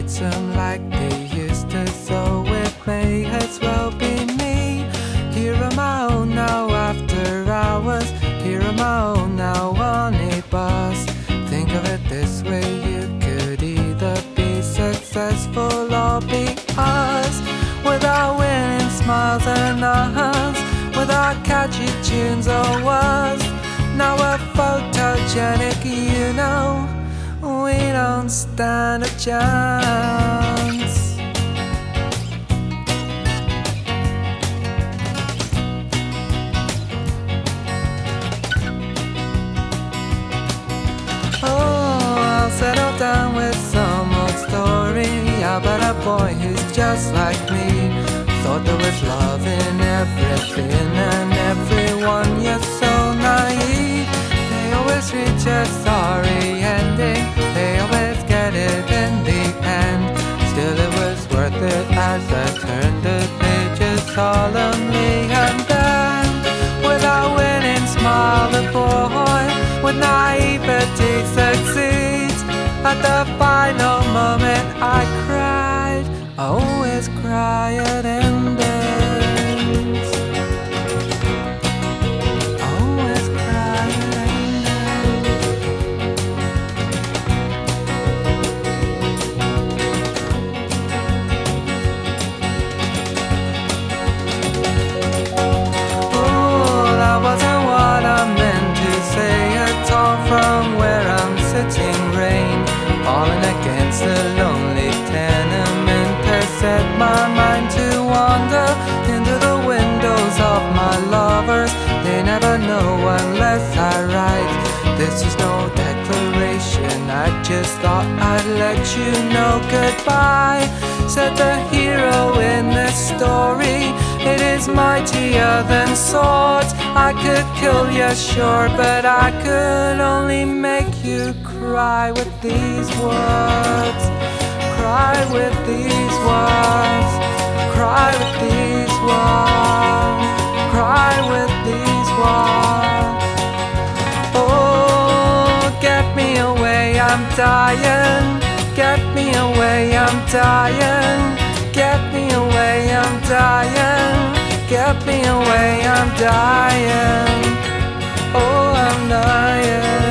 fights them like they used to, so it may as well be me. Here on my own now after hours, here on my own now on a bus. Think of it this way, you could either be successful or be us. Without winning smiles and hugs, without catchy tunes or words. Now we're photogenic, you know, we don't stand a chance. I'll settle down with some old story about a boy who's just like me. Thought there was love in everything and everyone, you're so naive. They always reach a sorry ending, they always get it in the end. Still it was worth it as I turned the pages solemnly. And then, without winning smile, the boy with naivety succeeds. At the final moment I cried, I always cry at endings. I always cry at endings. Oh, that wasn't what I meant to say at all. From where I'm sitting, rain falling against the lonely tenement has set my mind to wander into the windows of my lovers. They never know unless I write. This is no declaration, I just thought I'd let you know goodbye. Said the hero in this story, it is mightier than swords. I could kill you, sure, but I could only make you cry with these words. Cry with these words. Cry with these words. Cry with these words. Oh, get me away, I'm dying. Get me away, I'm dying. Get me away, I'm dying. Get me away, I'm dying. Oh, I'm dying.